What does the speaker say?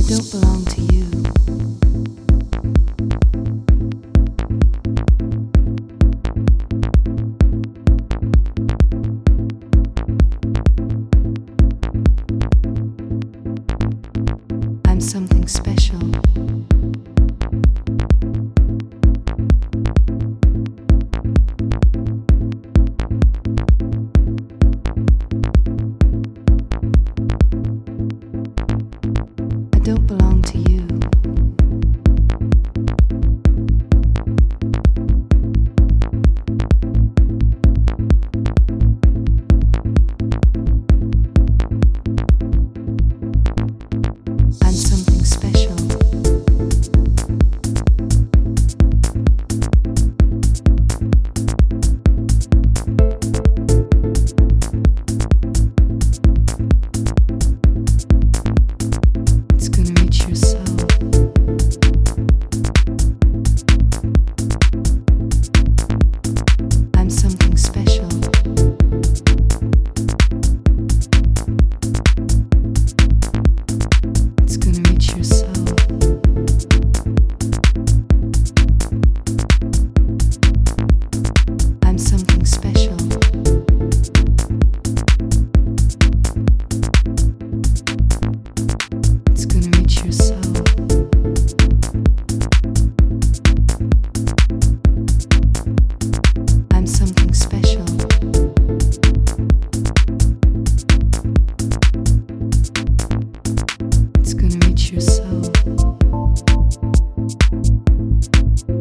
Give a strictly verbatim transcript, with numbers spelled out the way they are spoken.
don't belong to you. I'm something special. I don't belong to you. I'm something special. It's gonna reach your soul. I'm something special. It's gonna reach your soul. I'm something special. It's gonna reach your soul. I'm something special. It's gonna reach your soul.